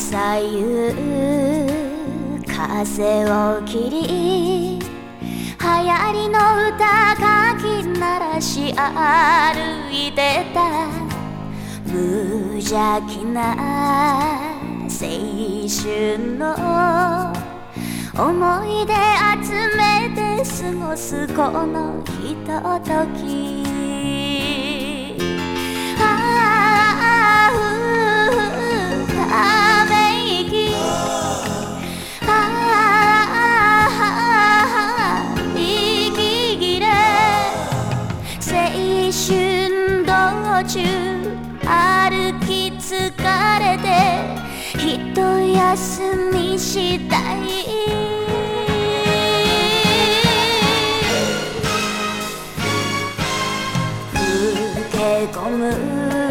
朝夕風を切り流行りの歌かき鳴らし歩いてた無邪気な青春の思い出集めて過ごすこのひとときため息息切れ青春道中歩き疲れて一休みしたい